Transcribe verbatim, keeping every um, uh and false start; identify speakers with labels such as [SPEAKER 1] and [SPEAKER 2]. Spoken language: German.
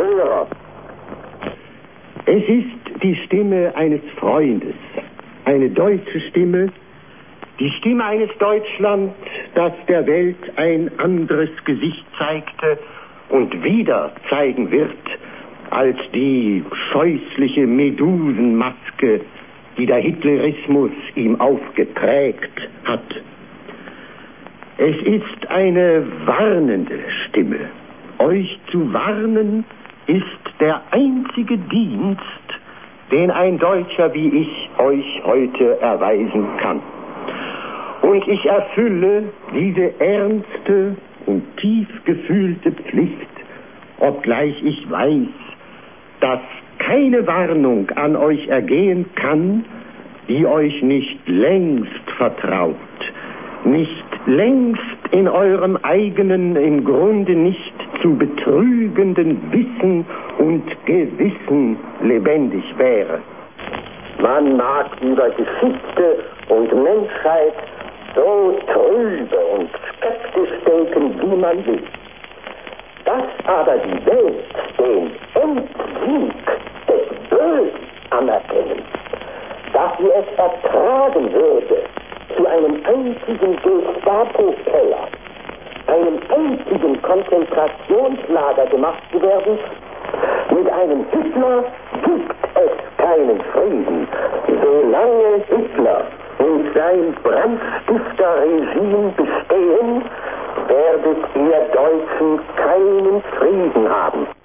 [SPEAKER 1] Hörer.
[SPEAKER 2] Es ist die Stimme eines Freundes, eine deutsche Stimme, die Stimme eines Deutschland, das der Welt ein anderes Gesicht zeigte und wieder zeigen wird, als die scheußliche Medusenmaske, die der Hitlerismus ihm aufgeprägt hat. Es ist eine warnende Stimme. Euch zu warnen ist der einzige Dienst, den ein Deutscher wie ich euch heute erweisen kann. Und ich erfülle diese ernste und tief gefühlte Pflicht, obgleich ich weiß, dass keine Warnung an euch ergehen kann, die euch nicht längst vertraut, nicht längst in eurem eigenen, im Grunde nicht zu betrügenden Wissen und Gewissen lebendig wäre.
[SPEAKER 1] Man mag über Geschichte und Menschheit so trübe und skeptisch denken, wie man will. Dass aber die Welt den Endsieg des Bösen anerkennen, dass sie es ertragen würde, zu einem einzigen Gestapo-Keller, einem einzigen Konzentrationslager gemacht zu werden, mit einem Hitler gibt es keinen Frieden, solange Hitler und sein Brandstifterregime bestehen, werdet ihr Deutschen keinen Frieden haben.